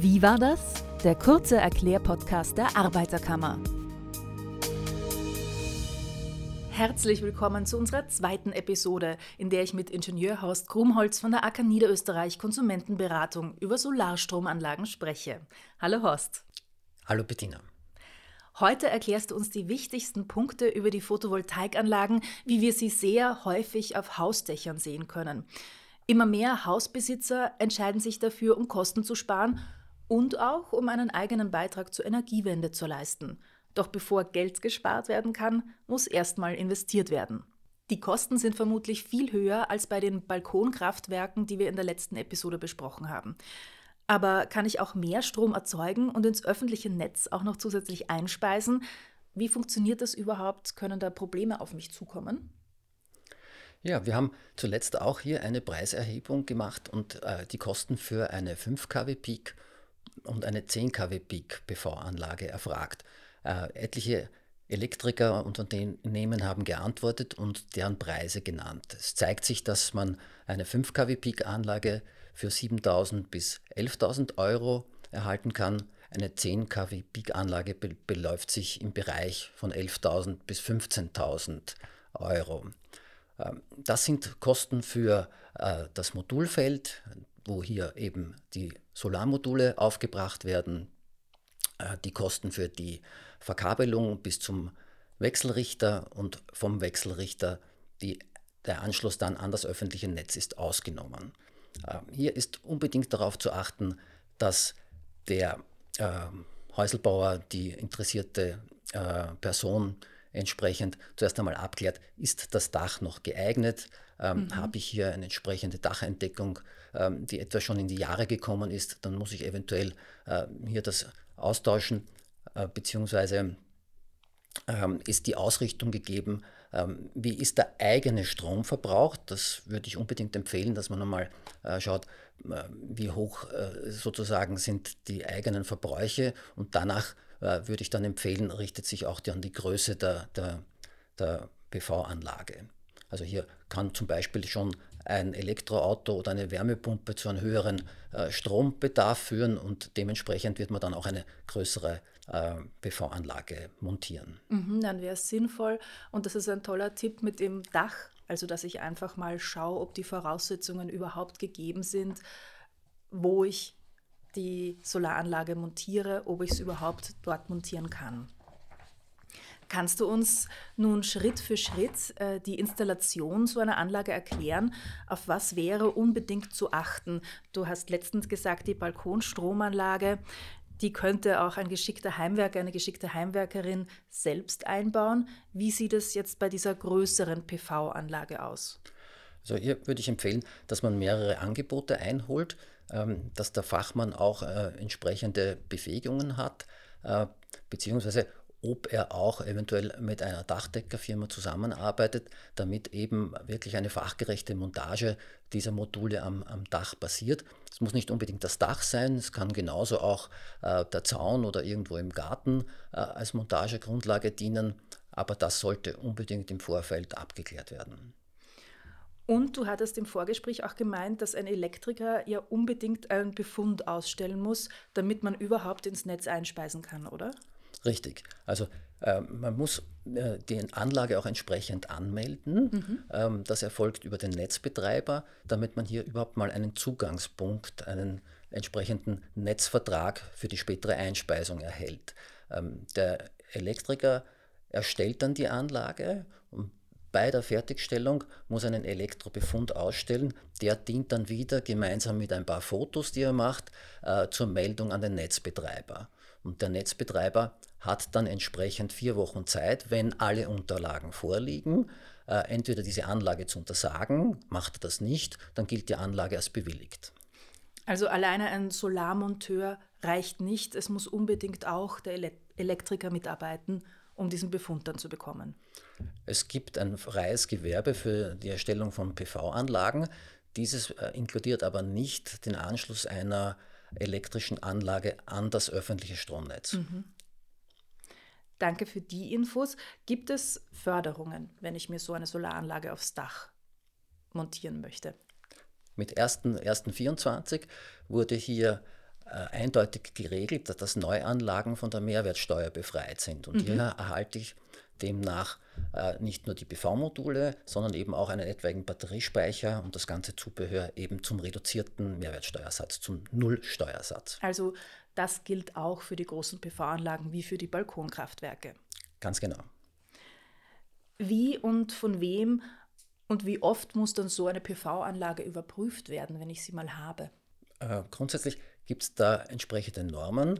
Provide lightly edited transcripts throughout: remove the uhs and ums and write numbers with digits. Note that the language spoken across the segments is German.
Wie war das? Der kurze Erklärpodcast der Arbeiterkammer. Herzlich willkommen zu unserer zweiten Episode, in der ich mit Ingenieur Horst Krumholz von der AK Niederösterreich Konsumentenberatung über Solarstromanlagen spreche. Hallo Horst. Hallo Bettina. Heute erklärst du uns die wichtigsten Punkte über die Photovoltaikanlagen, wie wir sie sehr häufig auf Hausdächern sehen können. Immer mehr Hausbesitzer entscheiden sich dafür, um Kosten zu sparen und auch um einen eigenen Beitrag zur Energiewende zu leisten. Doch bevor Geld gespart werden kann, muss erstmal investiert werden. Die Kosten sind vermutlich viel höher als bei den Balkonkraftwerken, die wir in der letzten Episode besprochen haben. Aber kann ich auch mehr Strom erzeugen und ins öffentliche Netz auch noch zusätzlich einspeisen? Wie funktioniert das überhaupt? Können da Probleme auf mich zukommen? Ja, wir haben zuletzt auch hier eine Preiserhebung gemacht und die Kosten für eine 5 kW Peak und eine 10 kW Peak PV-Anlage erfragt. Etliche Elektriker und Unternehmen haben geantwortet und deren Preise genannt. Es zeigt sich, dass man eine 5 kW Peak-Anlage für 7.000 bis 11.000 Euro erhalten kann. Eine 10 kW Peak-Anlage beläuft sich im Bereich von 11.000 bis 15.000 Euro. Das sind Kosten für das Modulfeld, wo hier eben die Solarmodule aufgebracht werden, die Kosten für die Verkabelung bis zum Wechselrichter und vom Wechselrichter der Anschluss dann an das öffentliche Netz ist ausgenommen. Hier ist unbedingt darauf zu achten, dass der Häuselbauer, die interessierte Person entsprechend zuerst einmal abklärt, ist das Dach noch geeignet? Habe ich hier eine entsprechende Dacheindeckung, die etwa schon in die Jahre gekommen ist, dann muss ich eventuell hier das austauschen, beziehungsweise ist die Ausrichtung gegeben, wie ist der eigene Stromverbrauch? Das würde ich unbedingt empfehlen, dass man nochmal schaut, wie hoch sozusagen sind die eigenen Verbräuche, und danach würde ich dann empfehlen, richtet sich auch an die Größe der PV-Anlage. Also hier kann zum Beispiel schon ein Elektroauto oder eine Wärmepumpe zu einem höheren Strombedarf führen, und dementsprechend wird man dann auch eine größere PV-Anlage montieren. Dann wäre es sinnvoll, und das ist ein toller Tipp mit dem Dach, also dass ich einfach mal schaue, ob die Voraussetzungen überhaupt gegeben sind, wo ich die Solaranlage montiere, ob ich es überhaupt dort montieren kann. Kannst du uns nun Schritt für Schritt die Installation so einer Anlage erklären? Auf was wäre unbedingt zu achten? Du hast letztens gesagt, die Balkonstromanlage, die könnte auch ein geschickter Heimwerker, eine geschickte Heimwerkerin selbst einbauen. Wie sieht es jetzt bei dieser größeren PV-Anlage aus? Also hier würde ich empfehlen, dass man mehrere Angebote einholt, dass der Fachmann auch entsprechende Befähigungen hat, beziehungsweise ob er auch eventuell mit einer Dachdeckerfirma zusammenarbeitet, damit eben wirklich eine fachgerechte Montage dieser Module am Dach passiert. Es muss nicht unbedingt das Dach sein, es kann genauso auch der Zaun oder irgendwo im Garten als Montagegrundlage dienen, aber das sollte unbedingt im Vorfeld abgeklärt werden. Und du hattest im Vorgespräch auch gemeint, dass ein Elektriker ja unbedingt einen Befund ausstellen muss, damit man überhaupt ins Netz einspeisen kann, oder? Richtig. Also man muss die Anlage auch entsprechend anmelden. Das erfolgt über den Netzbetreiber, damit man hier überhaupt mal einen Zugangspunkt, einen entsprechenden Netzvertrag für die spätere Einspeisung erhält. Der Elektriker erstellt dann die Anlage, und bei der Fertigstellung muss er einen Elektrobefund ausstellen. Der dient dann wieder gemeinsam mit ein paar Fotos, die er macht, zur Meldung an den Netzbetreiber. Und der Netzbetreiber hat dann entsprechend 4 Wochen Zeit, wenn alle Unterlagen vorliegen, entweder diese Anlage zu untersagen. Macht er das nicht, dann gilt die Anlage als bewilligt. Also alleine ein Solarmonteur reicht nicht, es muss unbedingt auch der Elektriker mitarbeiten, um diesen Befund dann zu bekommen. Es gibt ein freies Gewerbe für die Erstellung von PV-Anlagen. Dieses inkludiert aber nicht den Anschluss einer elektrischen Anlage an das öffentliche Stromnetz. Danke für die Infos. Gibt es Förderungen, wenn ich mir so eine Solaranlage aufs Dach montieren möchte? Mit 1.1.24 wurde hier eindeutig geregelt, dass Neuanlagen von der Mehrwertsteuer befreit sind. Und hier erhalte ich demnach nicht nur die PV-Module, sondern eben auch einen etwaigen Batteriespeicher und das ganze Zubehör eben zum reduzierten Mehrwertsteuersatz, zum Nullsteuersatz. Also das gilt auch für die großen PV-Anlagen wie für die Balkonkraftwerke. Ganz genau. Wie und von wem und wie oft muss dann so eine PV-Anlage überprüft werden, wenn ich sie mal habe? Grundsätzlich gibt es da entsprechende Normen,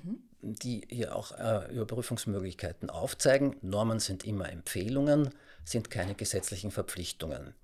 die hier auch Überprüfungsmöglichkeiten aufzeigen. Normen sind immer Empfehlungen, sind keine gesetzlichen Verpflichtungen.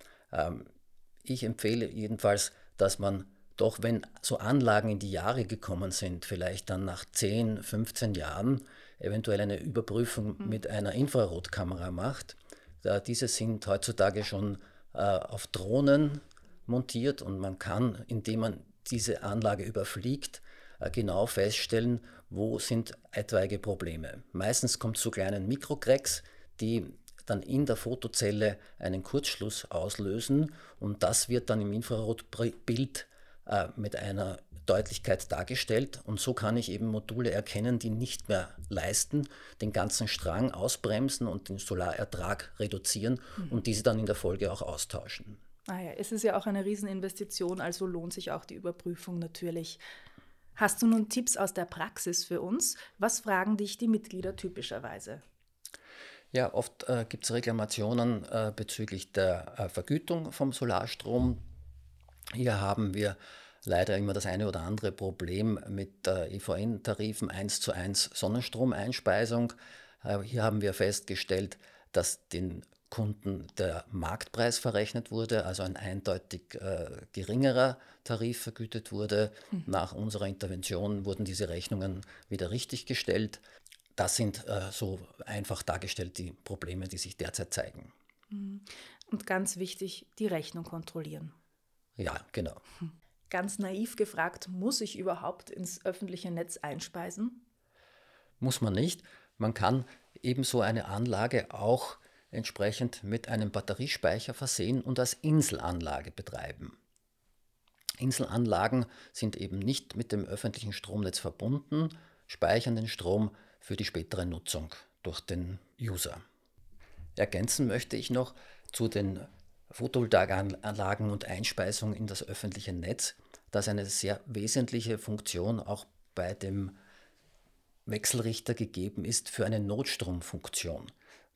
Ich empfehle jedenfalls, dass man doch, wenn so Anlagen in die Jahre gekommen sind, vielleicht dann nach 10, 15 Jahren, eventuell eine Überprüfung mit einer Infrarotkamera macht. Diese sind heutzutage schon auf Drohnen montiert und man kann, indem man diese Anlage überfliegt, genau feststellen, wo sind etwaige Probleme. Meistens kommt es zu kleinen Mikrocracks, die dann in der Fotozelle einen Kurzschluss auslösen und das wird dann im Infrarotbild mit einer Deutlichkeit dargestellt und so kann ich eben Module erkennen, die nicht mehr leisten, den ganzen Strang ausbremsen und den Solarertrag reduzieren und diese dann in der Folge auch austauschen. Es ist ja auch eine Rieseninvestition, also lohnt sich auch die Überprüfung natürlich. Hast du nun Tipps aus der Praxis für uns? Was fragen dich die Mitglieder typischerweise? Ja, oft gibt es Reklamationen bezüglich der Vergütung vom Solarstrom. Hier haben wir leider immer das eine oder andere Problem mit EVN-Tarifen 1:1 Sonnenstromeinspeisung. Hier haben wir festgestellt, dass den Kunden der Marktpreis verrechnet wurde, also ein eindeutig geringerer Tarif vergütet wurde. Nach unserer Intervention wurden diese Rechnungen wieder richtig gestellt. Das sind so einfach dargestellt die Probleme, die sich derzeit zeigen. Und ganz wichtig, die Rechnung kontrollieren. Ja, genau. Ganz naiv gefragt, muss ich überhaupt ins öffentliche Netz einspeisen? Muss man nicht. Man kann ebenso eine Anlage auch entsprechend mit einem Batteriespeicher versehen und als Inselanlage betreiben. Inselanlagen sind eben nicht mit dem öffentlichen Stromnetz verbunden, speichern den Strom für die spätere Nutzung durch den User. Ergänzen möchte ich noch zu den Photovoltaikanlagen und Einspeisung in das öffentliche Netz, dass eine sehr wesentliche Funktion auch bei dem Wechselrichter gegeben ist für eine Notstromfunktion.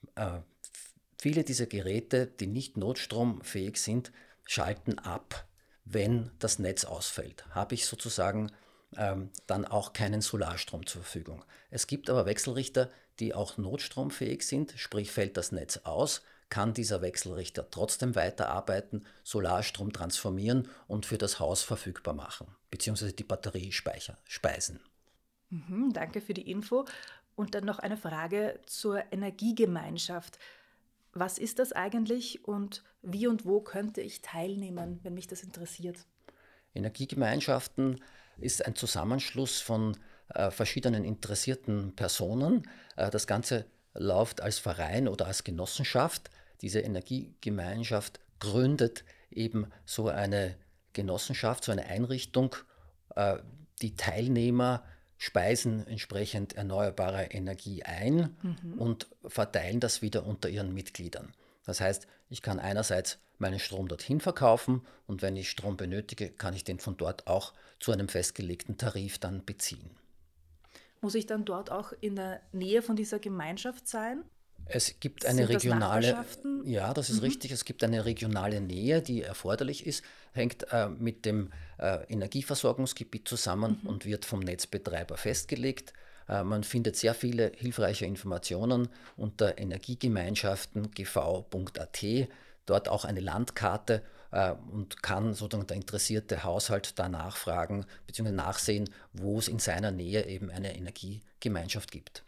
Viele dieser Geräte, die nicht notstromfähig sind, schalten ab, wenn das Netz ausfällt. Habe ich sozusagen dann auch keinen Solarstrom zur Verfügung. Es gibt aber Wechselrichter, die auch notstromfähig sind, sprich fällt das Netz aus, kann dieser Wechselrichter trotzdem weiterarbeiten, Solarstrom transformieren und für das Haus verfügbar machen, beziehungsweise die Batterie speisen. Danke für die Info. Und dann noch eine Frage zur Energiegemeinschaft. Was ist das eigentlich und wie und wo könnte ich teilnehmen, wenn mich das interessiert? Energiegemeinschaften ist ein Zusammenschluss von verschiedenen interessierten Personen. Das Ganze läuft als Verein oder als Genossenschaft. Diese Energiegemeinschaft gründet eben so eine Genossenschaft, so eine Einrichtung. Die Teilnehmer speisen entsprechend erneuerbare Energie ein und verteilen das wieder unter ihren Mitgliedern. Das heißt, ich kann einerseits meinen Strom dorthin verkaufen und wenn ich Strom benötige, kann ich den von dort auch zu einem festgelegten Tarif dann beziehen. Muss ich dann dort auch in der Nähe von dieser Gemeinschaft sein? Es gibt eine Sind das regionale, Nachbarschaften? ja, das ist richtig, es gibt eine regionale Nähe, die erforderlich ist, hängt mit dem Energieversorgungsgebiet zusammen und wird vom Netzbetreiber festgelegt. Man findet sehr viele hilfreiche Informationen unter energiegemeinschaften.gv.at, dort auch eine Landkarte und kann sozusagen der interessierte Haushalt da nachfragen bzw. nachsehen, wo es in seiner Nähe eben eine Energiegemeinschaft gibt.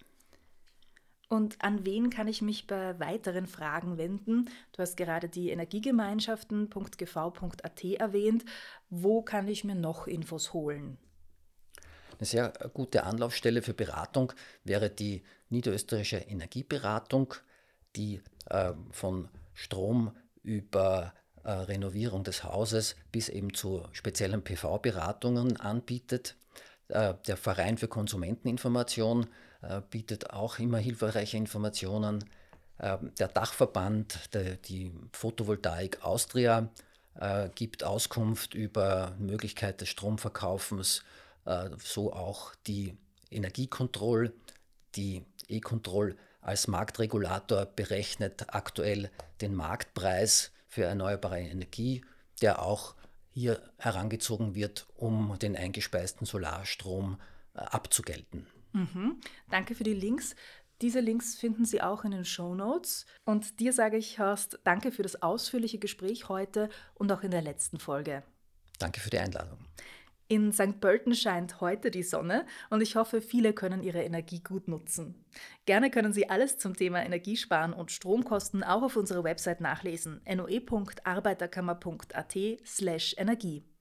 Und an wen kann ich mich bei weiteren Fragen wenden? Du hast gerade die Energiegemeinschaften.gv.at erwähnt. Wo kann ich mir noch Infos holen? Eine sehr gute Anlaufstelle für Beratung wäre die Niederösterreichische Energieberatung, die von Strom über Renovierung des Hauses bis eben zu speziellen PV-Beratungen anbietet. Der Verein für Konsumenteninformation bietet auch immer hilfreiche Informationen. Der Dachverband, die Photovoltaik Austria, gibt Auskunft über Möglichkeit des Stromverkaufens, so auch die Energiekontroll, die E-Control als Marktregulator berechnet aktuell den Marktpreis für erneuerbare Energie, der auch hier herangezogen wird, um den eingespeisten Solarstrom abzugelten. Danke für die Links. Diese Links finden Sie auch in den Shownotes. Und dir sage ich, Horst, danke für das ausführliche Gespräch heute und auch in der letzten Folge. Danke für die Einladung. In St. Pölten scheint heute die Sonne und ich hoffe, viele können ihre Energie gut nutzen. Gerne können Sie alles zum Thema Energiesparen und Stromkosten auch auf unserer Website nachlesen: noe.arbeiterkammer.at/energie.